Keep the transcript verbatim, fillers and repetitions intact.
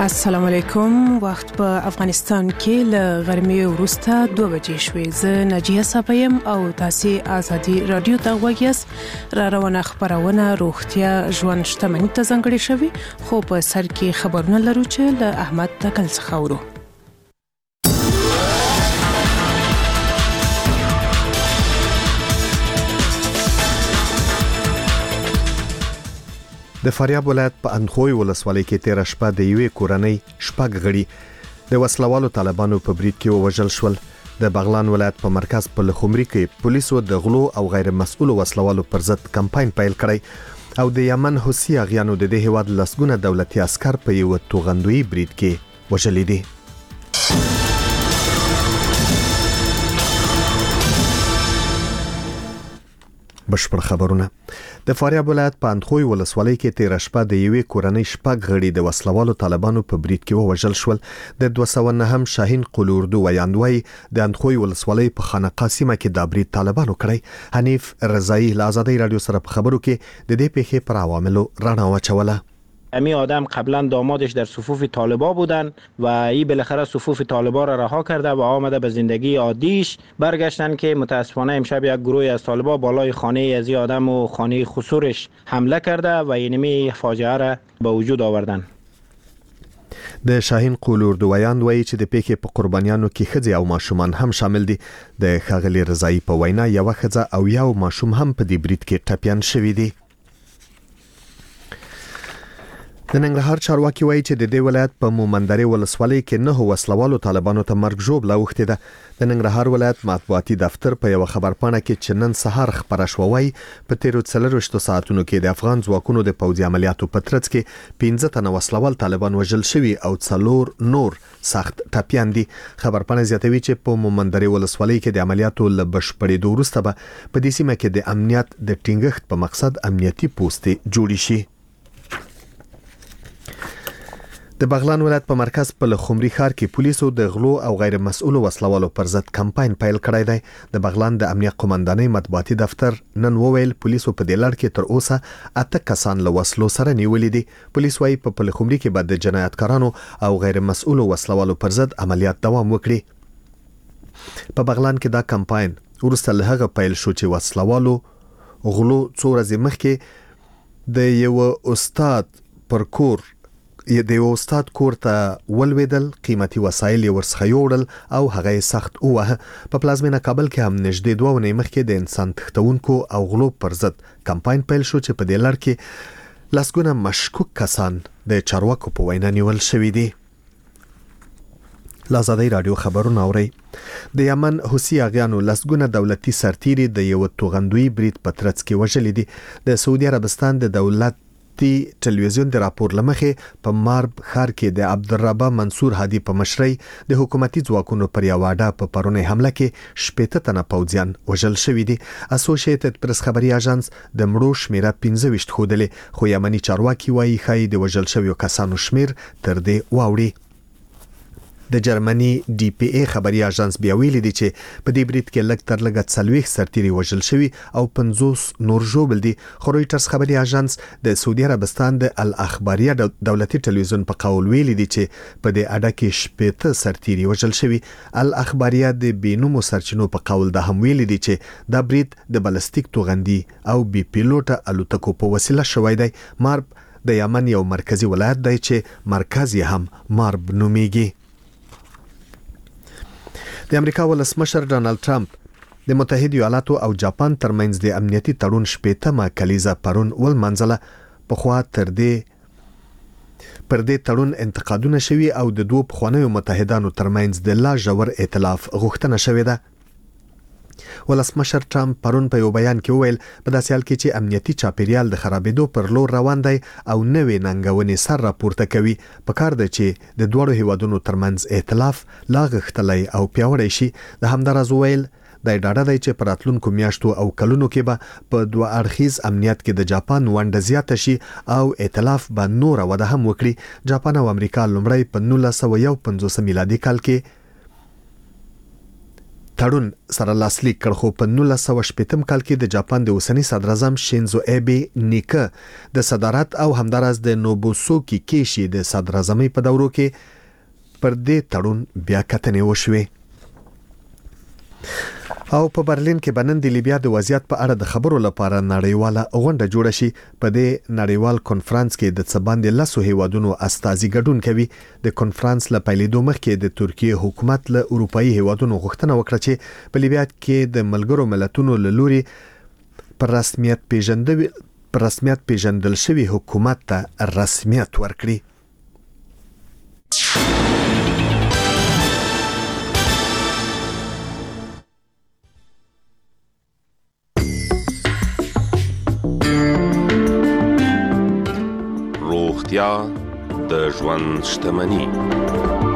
السلام علیکم. وخت په افغانستان کې ل غرمې وروسته دوه بجې شوې. زه ناجیه صاحب او تاسو آزادي رادیو ته وګورئ. را روانه خبرونه روغتیا ژوند شتمنۍ ته ځانګړې شوي، خو په سر کې خبرونه لرو چې له احمد تکل څخه ورو. د فاریاب ولایت په اندخوی ولسوالۍ کې تیر شپه د یوې کورنۍ شپږ غړي د وسلوالو طالبانو په برید کې ووژل شول. د بغلان ولایت په مرکز په لخمري کې پولیسو د غلو او غیر مسؤل وسلوالو پر ضد کمپاین پیل کړی او د یمن حوثي اغیانو د دې هواد لسګونه دولتي عسكر په یو توغندوی برید کې وژل دي. بشپړ خبرونه. د فاریاب ولایت په اندخوی ولسوالۍ کې تیر شپه د یوې کورنۍ شپږ غړي د وسلوالو طالبانو په برید کې ووژل شول. د دوه سوه نه هم شاهین قلوردو ویاندوی د اندخوی ولسوالۍ په خانقاه سیمه کې د برید طالبانو کړی. حنیف رضایی له آزادی رادیو سره په خبرو کې د دې پیښې پر عواملو رڼا واچوله. امی آدم قبلا دامادش در صفوف طالبا بودن و این بالاخره صفوف طالبا را رها کرده و آمده به زندگی عادیش برگشتن که متاسفانه امشب یک گروه از طالبا بالای خانه از این آدم و خانه خسورش حمله کرده و اینمی فاجعه را به وجود آوردن. د شاهین قلوردویان وایي چې د پیښې په قربانیانو کې ښځې او ماشومان هم شامل دي. د ښاغلي رضایی په وینا یو ښځه او یو ماشوم هم په دې برید کې ټپیان شوي دي. د ننګرهار چارواکي وایي چې د دې ولایت په مومندرې ولسوالۍ کې نه وسلوالو طالبانو ته مرګ ژوبله اوښتې ده. د ننګرهار ولایت مطبوعاتي دفتر په یو خبرپاڼه کې چې نن سهار خبره شوه وایي په تیرو څلرویشتو ساعتونو کې د افغان ځواکونو د پوځي عملیاتو په ترڅ کې پنځه تنه وسلوال طالبان وژل شوي او څلور نور سخت ټپیان دي. خبرپاڼه زیاتوي چې په مومندرې ولسوالۍ کې د عملیاتو له بشپړېدو وروسته به په دې سیمه کې د امنیت د ټینګښت په مقصد امنیتي پوستې جوړې شي. د بغلان ولایت په مرکز په لخمري ښار کې پولیسو د غلو او غیر مسؤل وسلوالو پر ضد کمپاین پیل کړی دی. د بغلان د امنیت قومندانۍ مطبوعاتي دفتر نن وویل پولیسو په دې لړ کې تر اوسه اته کسان له وسلو سره نیولي دي. پولیس وايي په لخمري کې به د جنایتکارانو او غیر مسؤل وسلوالو پر ضد عملیات دوام وکړي. په بغلان کې دا کمپاین وروسته له هغه پیل شو چې وسلوالو غلو څو ورځې مخکې د یو استاد پر کور د یو استاد کور ته ولویدل، قیمتي وسایل یې ورڅخه یوړل او هغه یې سخت ووهه. په پلازمینه کابل کې هم نږدې دوه اونۍ مخکې د انسان تښتونکو او غلو پر ضد کمپاین پیل شو چې په دې لړ کې لسګونه مشکوک کسان د چارواکو په وینا نیول شوي دي. آزادی رادیو خبرونه اورئ. د یمن حوثي اغیانو لسګونه دولتي سرتیري د یو توغندوی برید په ترڅ کې وژلي دي. د سعودي عربستان د دولت ټلویزیون د راپور لمخې په مارب ښار کې د عبدالربه منصور هادي په مشرۍ د حکومتي ځواکونو پر یو اډه په پرونی حمله کې شپېته تنه پوځیان وژل شوي دي. اسوسییټډ پریس خبري اژانس د مړو شمیره پنځه ویشت ښودلې، خو یمني چارواکي وایي ښایي د وژل شویو کسانو شمیر تر دې واوړي. د جرمني ډي پی ای خبري اژانس بیا ویلي دي چې په دې برید کې لږ تر لږه څلوېښت سرتیري وژل شوي او پنځوس نور ژوبل دي. خو رویټرز خبري اژانس د سعودي عربستان د الاخباریه دولتي ټلویزیون په قول ویلي دي چې په دې اډه کې شپېته سرتیري وژل شوي. الاخباریه د بینومو سرچینو په قول دا هم ویلي دي چې دا برید د بلستیک توغندي او بي پیلوټه الوتکو په وسیله شوی دی. مارب د یمن یو مرکزی ولایت دی چې مرکز یې هم مارب نومیږي. د امریکا ولسمشر ډانلډ ټرمپ د متحده ایالاتو او جاپان ترمنځ د امنیتي تړون شپېتمه کلیزه پرون ولمنځله. پخوا تر دې پر دې تړون انتقادونه شوي او د دوه پخوانیو متحدانو ترمنځ د لا ژور ائتلاف غوښتنه شوې ده. ولسمشر ټرمپ پرون په یو بیان کې وویل په داسې حال کې چې امنیتي چاپیریال د خرابېدو پر لور روان دی او نوې ننګونې سر راپورته کوي، پکار ده چې د دوړو هیوادونو ترمنځ ائتلاف لا غښتلی او پیاوړی شي. د همداراز وویل د ډاډه دی چې په راتلونکو میاشتو او کلونو کې به په دوه اړخیز امنیت کې د جاپان ونډه زیاته شي او ائتلاف به نور وده هم وکړي. جاپان او امریکا لومړی په نولس سوه یو پنځوس میلادي کال کې تړون سره لاسلیک کړ، خو په نولس سوه شپږم کال کې د جاپان د اوسنی صدر اعظم شینزو ایبه نیکه د صدارت او همدارس د نوبوسوکی کیشي د صدر اعظمۍ په دورو کې پر دې تړون بیا کتنې وشوې. او په برلین کې بنن د لیبیا د وضعیت په اړه د خبرو لپاره نړیواله غونډه جوړه شي. په دې نړیوال کنفرانس کې د څباندې لسو هیوادونو استازي ګډون کوي. د کنفرانس له پیلېدو مخکې د ترکیه حکومت له اروپאי هیوادونو غوښتنه وکړه چې په لیبیا کې د ملګرو ملتونو له لوري پر رسمیت پیژندل پر رسمیت پیژندل شوی حکومت ته رسمیت ورکړي. روغتیا د ژوند شتمني.